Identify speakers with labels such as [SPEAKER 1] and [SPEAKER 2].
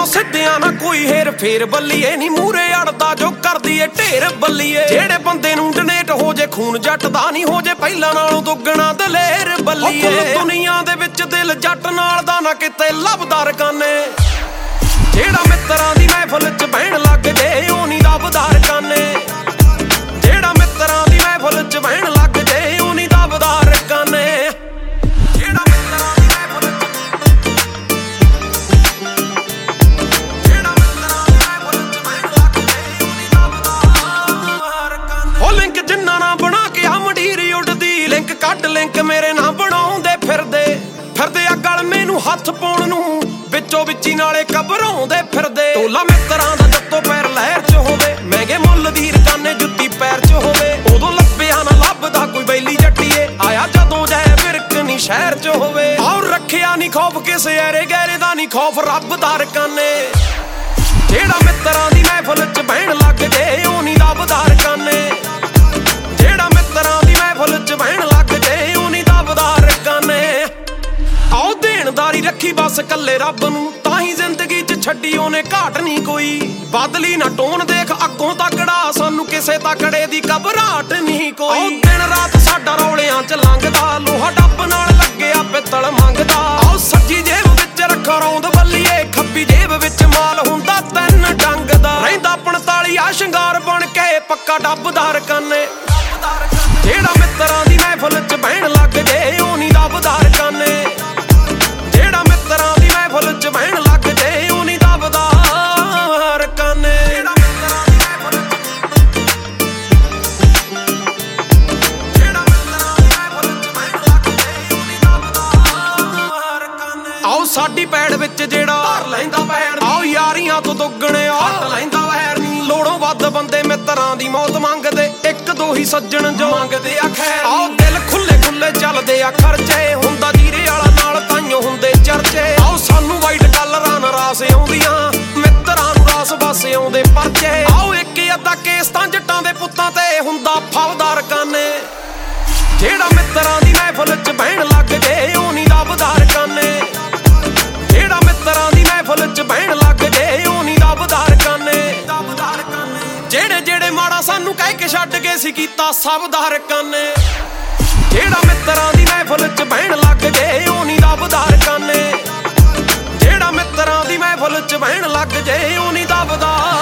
[SPEAKER 1] ਸਿੱਧਿਆਂ ਨਾ ਕੋਈ ਹੇਰ ਫੇਰ ਬੱਲੀਏ ਨੀ ਮੂਰੇ ਅੜਦਾ ਜੋ ਕਰਦੀ ਏ ਢੇਰ ਬੱਲੀਏ ਜਿਹੜੇ ਬੰਦੇ ਨੂੰ ਡਨੇਟ ਹੋ ਜੇ ਖੂਨ ਜੱਟ ਦਾ ਨਹੀਂ ਹੋ ਜੇ ਪਹਿਲਾਂ ਨਾਲੋਂ ਦੁੱਗਣਾ ਦਲੇਰ ਬੱਲੀਏ ਦੁਨੀਆ ਦੇ ਵਿੱਚ ਦਿਲ ਜੱਟ ਨਾਲ ਦਾ ਨਾ ਕਿਤੇ ਲੱਭਦਾ ਰਕਾਨੇ ਜਿਹੜਾ ਮਿੱਤਰਾਂ ਦੀ ਮਹਿਫਲ 'ਚ ਬਹਿਣ ਲੱਗ ਜੇ ਉਹ ਨਹੀਂ ਲੱਭਦਾ ਰਕਾਨੇ ਜਿਹੜਾ ਮਿੱਤਰਾਂ ਦੀ ਮਹਿਫਲ 'ਚ ਬਹਿਣ ਲੱਗ ਜੇ ਉਹ ਨਹੀਂ ਲੱਭਦਾ ਰਕਾਨੇ ਕੱਢ ਲਿੰਕ ਮੇਰੇ ਨਾਲ ਬਣਾਉਂਦੇ ਫਿਰਦੇ ਆ ਗਲ ਮੈਨੂੰ ਹੱਥ ਪਾਉਣ ਨੂੰ ਵਿੱਚੋਂ ਵਿੱਚੀ ਨਾਲੇ ਘਬਰਾਉਂਦੇ ਫਿਰਦੇ ਟੋਲਾ ਮਿੱਤਰਾਂ ਦਾ ਜੱਤੋਂ ਪੈਰ ਲਹਿਰ 'ਚ ਹੋਵੇ ਮਹਿੰਗੇ ਮੁੱਲ ਦੀ ਰਕਾਨੇ ਜੁੱਤੀ ਪੈਰ 'ਚ ਹੋਵੇ ਉਦੋਂ ਲੱਭਿਆ ਨਾ ਲੱਭਦਾ ਕੋਈ ਬੈਲੀ ਜੱਟੀਏ ਆਇਆ ਜਦੋਂ ਜੈ ਵਿਰਕਨੀ ਸ਼ਹਿਰ 'ਚ ਹੋਵੇ ਔਰ ਰੱਖਿਆ ਨਹੀਂ ਖੌਫ ਕਿਸੇ ਐਰੇ ਗਹਿਰੇ ਦਾ ਨਹੀਂ ਖੌਫ ਰੱਬ ਦਾ ਰਕਾਨੇ ਜਿਹੜਾ ਮਿੱਤਰਾਂ ਦੀ ਮਹਿਫਲ 'ਚ ਬਹਿਣ ਲੱਗ ਜੇ ਉਹ ਨਹੀਂ ਲੱਭਦਾ ਰਕਾਨੇ ਜਿਹੜਾ ਮਿੱਤਰਾਂ ਦੀ ਮਹਿਫਲ 'ਚ ਬਹਿਣ ਲੱਗ ਜੇ ਉਹ ਨਹੀਂ ਲੱਭਦਾ ਰਕਾਨੇ ਆਓ ਦੇਣਦਾਰੀ ਰੱਖੀ ਬਸ ਕੱਲੇ ਰੱਬ ਨੂੰ ਤਾਂ ਹੀ ਜ਼ਿੰਦਗੀ 'ਚ ਛੱਡੀ ਉਹਨੇ ਘਾਟ ਨਹੀਂ ਕੋਈ ਬਦਲੀ ਨਾ ਟੋਨ ਦੇਖ ਅੱਗੋਂ ਤਕੜਾ ਸਾਨੂੰ ਕਿਸੇ ਤਕੜੇ ਦੀ ਘਬਰਾਹਟ ਨਹੀਂ ਕੋਈ ਦਿਨ ਰਾਤ ਸਾਡਾ ਰੌਲਿਆਂ 'ਚ ਲੰਘਦਾ ਲੋਹਾ ਡੱਬ ਨਾਲ ਲੱਗਿਆ ਪਿੱਤਲ ਮੰਗਦਾ ਆਓ ਸੱਜੀ ਜੇਬ ਵਿੱਚ ਰੱਖੋ ਰੌਂਦ ਬੱਲੀਏ ਖੱਬੀ ਜੇਬ ਵਿੱਚ ਮਾਲ ਹੁੰਦਾ ਤਿੰਨ ਡੰਗ ਦਾ ਰਹਿੰਦਾ 45 ਆ ਸ਼ਿੰਗਾਰ ਬਣ ਕੇ ਪੱਕਾ ਡੱਬਦਾ ਰਕਾਨੇ ਜਿਹੜਾ ਮਿੱਤਰਾਂ ਦੀ ਮਹਿਫਲ 'ਚ ਬਹਿਣ ਲੱਗ ਜੇ ਉਹ ਨਹੀਂ ਲੱਭਦਾ ਰਕਾਨੇ ਜਿਹੜਾ ਮਿੱਤਰਾਂ ਦੀ ਮਹਿਫਲ 'ਚ ਬਹਿਣ ਲੱਗ ਜੇ ਉਹ ਨਹੀਂ ਲੱਭਦਾ ਰਕਾਨੇ ਆਓ ਸਾਡੀ ਪੈੜ ਵਿੱਚ ਜਿਹੜਾ ਧਰ ਲੈਂਦਾ ਪੈੜ ਆਓ ਯਾਰੀਆਂ ਤੋਂ ਦੁੱਗਣੇ ਹੱਟ ਲੈਂਦਾ ਵੈਰ ਨੀ ਲੋੜੋਂ ਵੱਧ ਬੰਦੇ ਮਿੱਤਰਾਂ ਦੀ ਮੌਤ ਮੰਗਦੇ ਇੱਕ ਦੋ ਹੀ ਸੱਜਣ ਜੋ ਮੰਗਦੇ ਆ ਖੈਰ ਆਓ ਦਿਲ ਖੁੱਲੇ ਖੁੱਲੇ ਚੱਲਦੇ ਆ ਖਰਚੇ ਹੁੰਦਾ ਜੀਰੇ ਵਾਲਾ ਨਾਲ ਤਾਈਓ ਹੁੰਦੇ ਚਰਚੇ ਆਓ ਸਾਨੂੰ ਵਾਈਟ ਕਲਰਾਂ ਨਾਲ ਰਾਸ ਆਉਂਦੀਆਂ ਮਿੱਤਰਾਂ ਨੂੰ ਰਾਸ ਬਸ ਆਉਂਦੇ ਪਰਚੇ ਆਓ ਇੱਕ ਅੱਧਾ ਕੇਸ ਤਾਂ ਜੱਟਾਂ ਦੇ ਪੁੱਤਾਂ ਤੇ ਹੁੰਦਾ ਫੌਜਦਾਰ ਰਕਾਨੇ ਜਿਹੜਾ ਮਿੱਤਰਾਂ ਦੀ ਮਹਿਫਲ 'ਚ ਬਹਿਣ ਲੱਗ ਜੇ ਉਹ ਨਹੀਂ ਲੱਭਦਾ ਰਕਾਨੇ ਜਿਹੜਾ ਮਿੱਤਰਾਂ ਦੀ ਮਹਿਫਲ 'ਚ ਬਹਿਣ ਲੱਗ ਜੇ ਉਹ ਨਹੀਂ ਲੱਭਦਾ ਰਕਾਨੇ ਜਿਹੜੇ ਮਾੜਾ ਸਾਨੂੰ ਕਹਿ ਕੇ ਛੱਡ ਕੇ ਸੀ ਕੀਤਾ ਸਭ ਦਾ ਰਕਾਨੇ ਜਿਹੜਾ ਮਿੱਤਰਾਂ ਦੀ ਮਹਿਫਲ 'ਚ ਬਹਿਣ ਲੱਗ ਜੇ ਉਹ ਨਹੀਂ ਲੱਭਦਾ ਰਕਾਨੇ ਜਿਹੜਾ ਮਿੱਤਰਾਂ ਦੀ ਮਹਿਫਲ 'ਚ ਬਹਿਣ ਲੱਗ ਜੇ ਉਹ ਨਹੀਂ ਲੱਭਦਾ